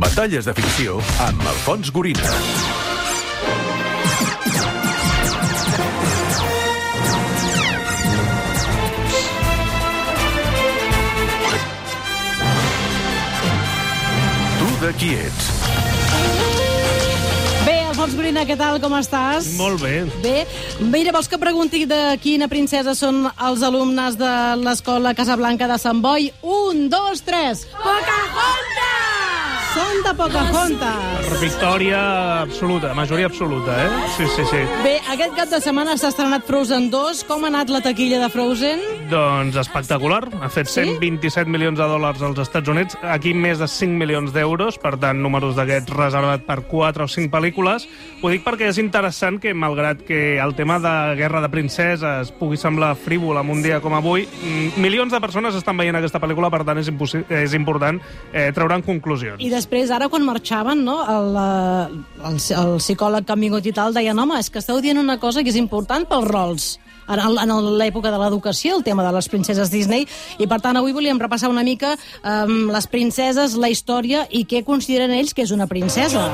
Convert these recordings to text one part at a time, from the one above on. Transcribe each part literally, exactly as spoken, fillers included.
Batalles de ficció amb Alfons Gorina. Tu de qui ets? Bé, Alfons Gorina, què tal, com estàs? Molt bé. Bé. Mira, vols que pregunti de quina princesa són els alumnes de l'escola Casablanca de Sant Boi? Un, dos, tres. Pocahontas! Són de Pocahontas. Per victòria absoluta, majoria absoluta, eh? Sí, sí, sí. Bé, aquest cap de setmana s'ha estrenat Frozen dos. Com ha anat la taquilla de Frozen? Doncs espectacular. Ha fet Sí? cent vint-i-set milions de dòlars als Estats Units, aquí més de cinc milions d'euros, per tant, números d'aquests reservat per quatre o cinc pel·lícules. Ho dic perquè és interessant que, malgrat que el tema de Guerra de Princeses pugui semblar frívol en un dia com avui, milions de persones estan veient aquesta pel·lícula, per tant, és, és important eh, treure'n conclusions. I després, ara, quan marxaven, no, el, el, el psicòleg que han vingut i tal, deien, home, és que esteu dient una cosa que és important pels rols. En, en l'època de l'educació, el tema de les princeses Disney, i per tant avui volíem repassar una mica um, les princeses, la història i què consideren ells que és una princesa.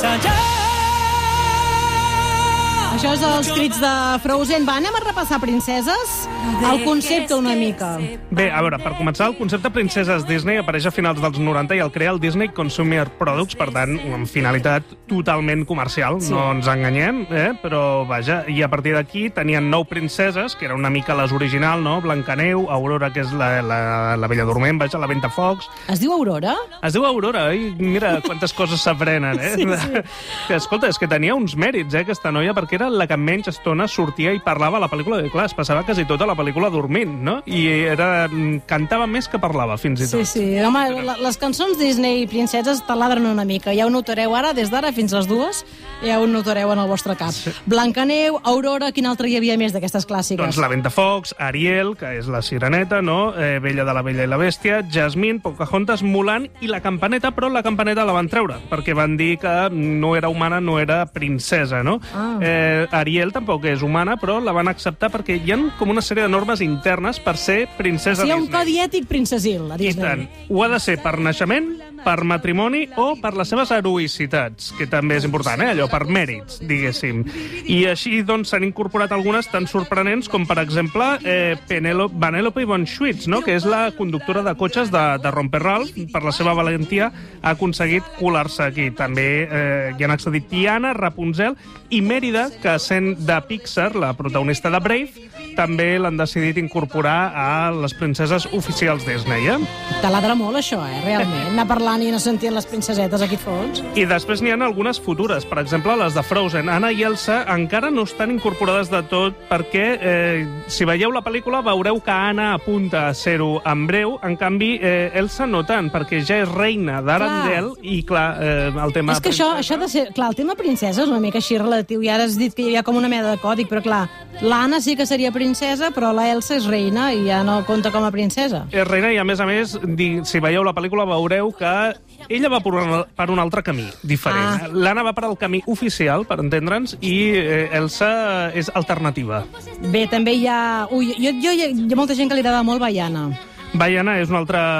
Això és els crits de Frozen. Va, anem a repassar princeses? El concepte una mica. Bé, a veure, per començar, el concepte Princeses Disney apareix a finals dels noranta i el crea el Disney Consumer Products, per tant, amb finalitat totalment comercial, sí. No ens enganyem, eh? Però, vaja, i a partir d'aquí tenien nou princeses, que era una mica les original, no? Blancaneu, Aurora, que és la, la, la Bella Dorment, vaja, la Ventafocs. Es diu Aurora? Es diu Aurora, i mira quantes coses s'aprenen, eh? Sí, sí. Que, escolta, és que tenia uns mèrits, eh, aquesta noia, perquè era la que menys estona sortia i parlava a la pel·lícula, i clar, es passava quasi tota la pel·lícula dormint, no? I era, cantava més que parlava, fins i tot. Sí, sí. Home, la, les cançons Disney princeses taladren una mica. Ja ho notareu ara, des d'ara fins les dues, ja ho notareu en el vostre cap. Sí. Blancaneu, Aurora, quin altre hi havia més d'aquestes clàssiques? Doncs la Ventafocs, Ariel, que és la sireneta, no? Eh, Bella de la Bella i la Bèstia, Jasmine, Pocahontas, Mulan i la Campaneta, però la Campaneta la van treure, perquè van dir que no era humana, no era princesa, no? Ah. Eh, Ariel tampoc és humana, però la van acceptar perquè hi ha com una sèrie de normes internes per ser princesa Disney. Hi ha un Disney. codi ètic princesil a I Disney. tant. Ho ha de ser per naixement, per matrimoni o per les seves heroïcitats, que també és important, eh? Allò, per mèrits, diguéssim. I així, doncs, s'han incorporat algunes tan sorprenents com, per exemple, eh, Penelope, Vanellope von Schweetz, no? Que és la conductora de cotxes de, de Romper-Ralph. Per la seva valentia ha aconseguit colar-se aquí. També eh, hi han accedit Tiana, Rapunzel i Mérida, que sent de Pixar, la protagonista de Brave, també l'han decidit incorporar a les princeses oficials Disney, eh? Taladra molt, això, eh? Realment. Anar parlant i no sentien les princesetes aquí fons. I després n'hi ha algunes futures, per exemple, les de Frozen. Anna i Elsa encara no estan incorporades de tot perquè, eh, si veieu la pel·lícula, veureu que Anna apunta a ser-ho en breu, en canvi, eh, Elsa no tant, perquè ja és reina d'Arendelle i, clar, eh, el tema... És que això, això ha de ser... Clar, el tema princesa és una mica així relatiu, i ara has dit que hi havia com una mena de còdic, però clar, l'Anna sí que seria princesa, però la Elsa és reina i ja no compta com a princesa. És reina i, a més a més, si veieu la pel·lícula veureu que ella va per un, per un altre camí, diferent. Ah. L'Anna va per al camí oficial, per entendre'ns, i eh, Elsa és alternativa. Bé, també hi ha... Ui, jo, jo, hi ha molta gent que li agrada molt Baiana. Baiana és una altra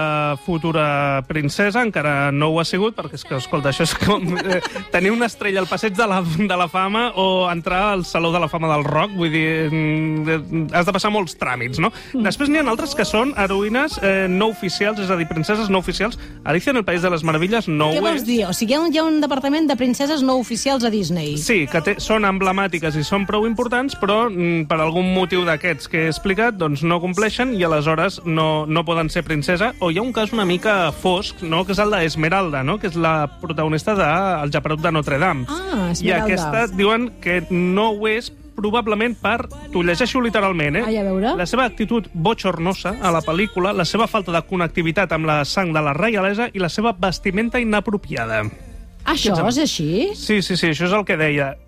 futura princesa, encara no ho ha sigut, perquè és que, escolta, això és com eh, tenir una estrella al passeig de la, de la fama o entrar al Saló de la Fama del Rock, vull dir, eh, has de passar molts tràmits, no? Mm. Després n'hi ha altres que són heroïnes eh, no oficials, és a dir, princeses no oficials. Alicia en el País de les Meravilles no ho és. Què vols dir? O sigui, hi ha, un, hi ha un departament de princeses no oficials a Disney. Sí, que té, són emblemàtiques i són prou importants, però mm, per algun motiu d'aquests que he explicat, doncs no compleixen i aleshores no, no poden ser princesa, o hi ha un cas una mica fosc, no? Que és el d'Esmeralda, no? Que és la protagonista de El Geperut de Notre Dame. Ah, Esmeralda. I aquesta diuen que no ho és probablement per, t'ho llegeixo literalment, eh? Ai, a veure. La seva actitud bochornosa a la pel·lícula, la seva falta de connectivitat amb la sang de la reialesa i la seva vestimenta inapropiada. Això és així? Sí, sí, sí, això és el que deia.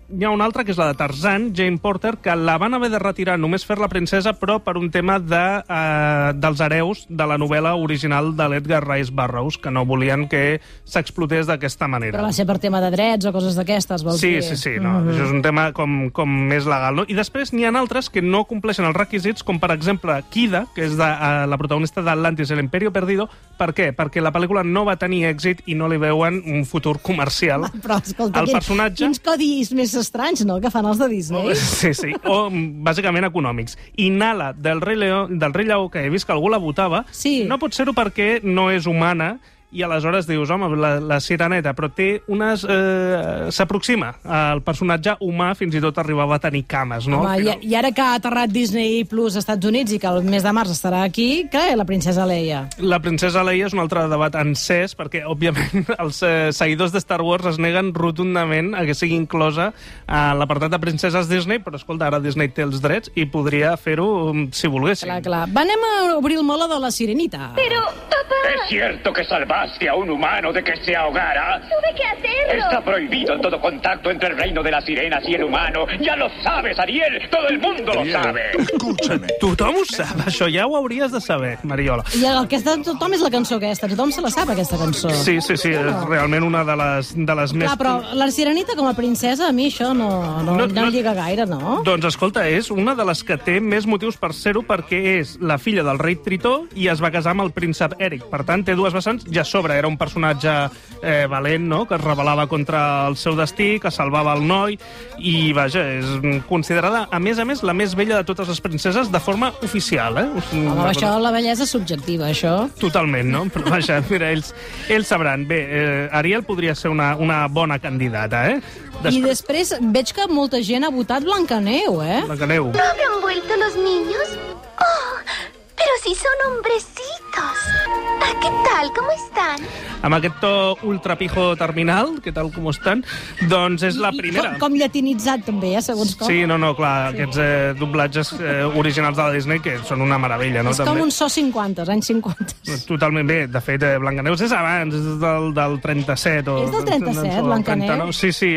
hi ha una altra, que és la de Tarzan, Jane Porter, que la van haver de retirar, només fer-la princesa, però per un tema de, eh, dels hereus de la novel·la original de l'Edgar Rice Burroughs, que no volien que s'explotés d'aquesta manera. Però va ser per tema de drets o coses d'aquestes, vols Sí, dir? sí, sí, no, Mhm. això és un tema com, com més legal, no? I després n'hi ha altres que no compleixen els requisits, com per exemple Kida, que és de, uh, la protagonista d'Atlantis, el Imperio Perdido. Per què? Perquè la pel·lícula no va tenir èxit i no li veuen un futur comercial. Però, escolta, el quin, personatge... quins codis més estranys, no?, que fan els de Disney. Sí, sí, o bàsicament econòmics. I Nala, del Rei, Leó, del Rei Lleó, que he vist que algú la votava, Sí. no pot ser-ho perquè no és humana, i aleshores dius, home, la, la sireneta, però té unes... Eh, s'aproxima al personatge humà, fins i tot arribava a tenir cames, no? Home, i, I ara que ha aterrat Disney Plus als Estats Units i que el mes de març estarà aquí, què? La princesa Leia. La princesa Leia és un altre debat encès, perquè, òbviament, els eh, seguidors de Star Wars es neguen rotundament a que sigui inclosa a l'apartat de princeses Disney, però, escolta, ara Disney té els drets i podria fer-ho um, si volguessin. Clar, clar. Va, anem a obrir el meló de la sirenita. Pero, papá, ¿Es cierto que salvaste a un humano de que se ahogara? tuve que hacerlo. Está prohibido todo contacto entre el reino de las sirenas y el humano. Ya lo sabes, Ariel. Todo el mundo lo sabe. Escúchame. Tothom ho sap, això ja ho hauries de saber, Mariola. I el que està de tothom és la cançó aquesta. Tothom se la sap, aquesta cançó. Sí, sí, sí, és realment una de les, de les més... Clar, però la sirenita com a princesa, a mi això no, no, No, no, no- no lliga gaire, no? Doncs escolta, és una de les que té més motius per ser-ho, perquè és la filla del rei Tritó i es va casar amb el príncep Eric. Per tant, té dues vessants. Ja a sobre era un personatge eh, valent, no?, que es rebel·lava contra el seu destí, que salvava el noi, i, vaja, és considerada, a més a més, la més vella de totes les princeses de forma oficial, eh? Home, això, la bellesa és subjectiva, això. Totalment, no? Però vaja, mira, ells, ells sabran. Bé, eh, Ariel podria ser una, una bona candidata, eh? I després veig que molta gent ha votat Blancaneu, eh? Blancaneu. ¿No habrán vuelto los niños? Oh, pero si son hombrecitos. Ah, ¿qué tal? ¿Cómo están? Amb aquest to ultrapijo terminal, què tal com estan? Doncs és la I primera. Com, com llatinitzat, també, eh, segons com. Sí, no, no, clar, sí. Aquests eh, doblatges eh, originals de la Disney que són una meravella, no? És com un so cinquanta, anys cinquanta. Totalment bé. De fet, eh, Blancaneus és abans, és del, del trenta-set. O, És del trenta-set, o del Blancaneus? trenta-nou. Sí, sí,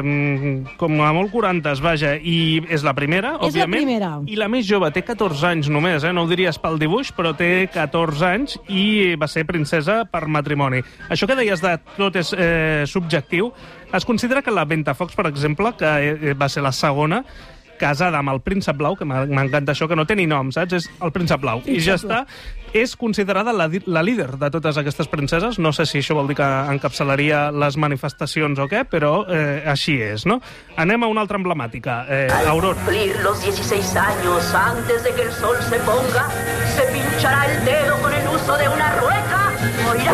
eh, com a molt quarantes, vaja. I és la primera, És la òbviament. primera. I la més jove, té catorze anys només, eh? No ho diries pel dibuix, però té catorze anys i va ser princesa per matrimoni. Això que deies de tot és eh, subjectiu, es considera que la Ventafocs, per exemple, que eh, va ser la segona, casada amb el príncep blau, que m'ha- m'encanta això, que no té ni nom, saps? És el príncep blau. I ja està. És considerada la, di- la líder de totes aquestes princeses. No sé si això vol dir que encapçalaria les manifestacions o què, però eh, així és, no? Anem a una altra emblemàtica. Eh, Aurora. Cumplir los dieciséis años antes de que el sol se ponga, se pinchará el dedo con el uso de una rueca. Oirá.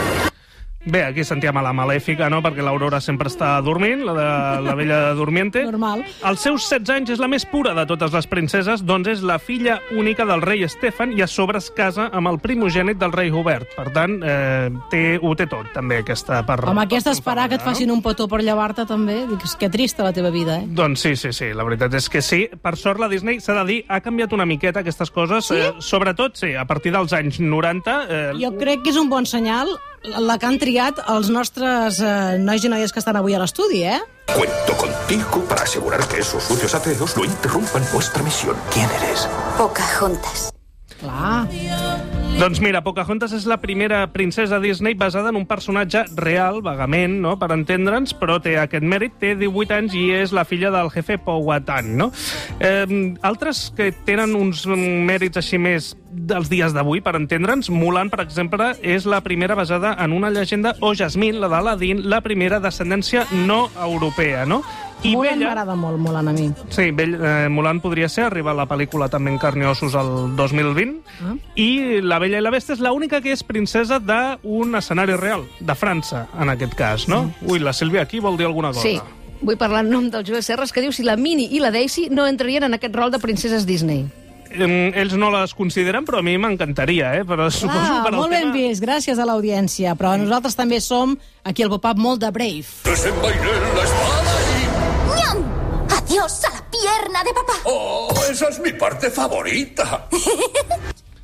Bé, aquí sentíem a la malèfica, no?, perquè l'Aurora sempre està dormint, la, de, la vella dormiente. Normal. Als seus setze anys és la més pura de totes les princeses, doncs és la filla única del rei Estefan i a sobre es casa amb el primogènit del rei Hubert. Per tant, eh, té, ho té tot, també, aquesta part. Home, aquesta esperar que et facin un petó per llevar-te, també. Dic, que trista la teva vida, eh? Doncs sí, sí, sí, la veritat és que sí. Per sort, la Disney, s'ha de dir, ha canviat una miqueta aquestes coses. Sí? Eh, sobretot, sí, a partir dels anys noranta... Eh, Jo crec que és un bon senyal la que han triat els nostres eh, nois i noies que estan avui a l'estudi, eh? Cuento contigo para asegurar que esos sucios ateos no interrumpan nuestra misión. ¿Quién eres? Pocahontas. Clar. Doncs mira, Pocahontas és la primera princesa Disney basada en un personatge real, vagament, no?, per entendre'ns, però té aquest mèrit, té divuit anys i és la filla del jefe Powhatan, no? Eh, altres que tenen uns mèrits així més dels dies d'avui, per entendre'ns, Mulan, per exemple, és la primera basada en una llegenda, o Jasmine, la d'Aladin, la primera d'ascendència no europea, no? I Mulan Bella... m'agrada molt, Mulan, a mi. Sí, Bell, eh, Mulan podria ser, arriba a la pel·lícula també en carn i ossos el dos mil vint, Ah. i La Bella i la Bèstia és l'única que és princesa d'un escenari real, de França, en aquest cas, no? Sí. Ui, la Sílvia aquí vol dir alguna cosa. Sí, vull parlar en nom del Joe Serres, que diu si la Minnie i la Daisy no entrarien en aquest rol de princeses Disney. Eh, ells no les consideren, però a mi m'encantaria, eh? Però suposo Ah, per al molt ben tema... vist, gràcies a l'audiència. Però nosaltres també som, aquí al Pop-Up, molt de Brave. Desenvainé la espada y... ¡Ñam! ¡Adiós a la pierna de papá! ¡Oh, esa es mi parte favorita!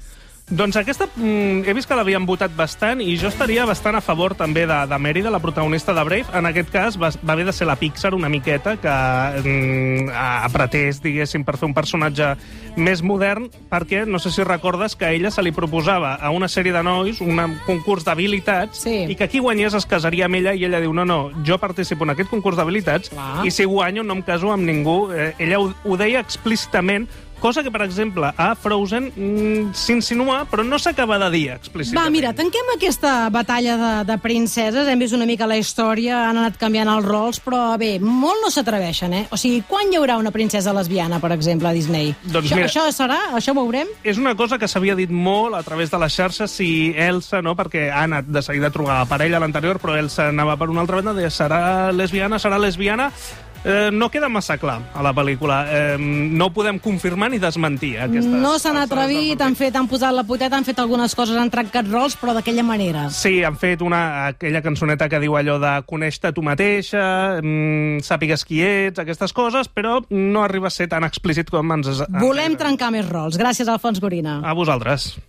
Doncs aquesta mm, he vist que l'havien votat bastant i jo estaria bastant a favor també de, de Mérida, la protagonista de Brave. En aquest cas va, va haver de ser la Pixar una miqueta que mm, ha pretès, diguéssim, per fer un personatge més modern, perquè no sé si recordes que a ella se li proposava a una sèrie de nois un concurs d'habilitats Sí. i que qui guanyés es casaria amb ella i ella diu no, no, jo participo en aquest concurs d'habilitats Clar. i si guanyo no em caso amb ningú. Eh, ella ho, ho deia explícitament, cosa que, per exemple, a Frozen mm, s'insinua, però no s'acaba de dir explícitament. Va, mira, tanquem aquesta batalla de, de princeses. Hem vist una mica la història, han anat canviant els rols, però bé, molt no s'atreveixen, eh? O sigui, quan hi haurà una princesa lesbiana, per exemple, a Disney? Doncs això, mira, això serà? Això ho veurem? És una cosa que s'havia dit molt a través de les xarxes, si Elsa, no?, perquè ha anat de seguida a trobar parella a l'anterior, però Elsa anava per una altra banda, deia, serà lesbiana, serà lesbiana... Eh, no queda massa clar a la pel·lícula. Eh, no ho podem confirmar ni desmentir. Aquestes, No s'han atrevit, han, fet, han posat la poteta, han fet algunes coses, han trencat rols, però d'aquella manera. Sí, han fet una, aquella cançoneta que diu allò de coneix-te tu mateixa, mm, sàpigues qui ets, aquestes coses, però no arriba a ser tan explícit com ens... Volem trencar més rols. Gràcies, Alfons Gorina. A vosaltres.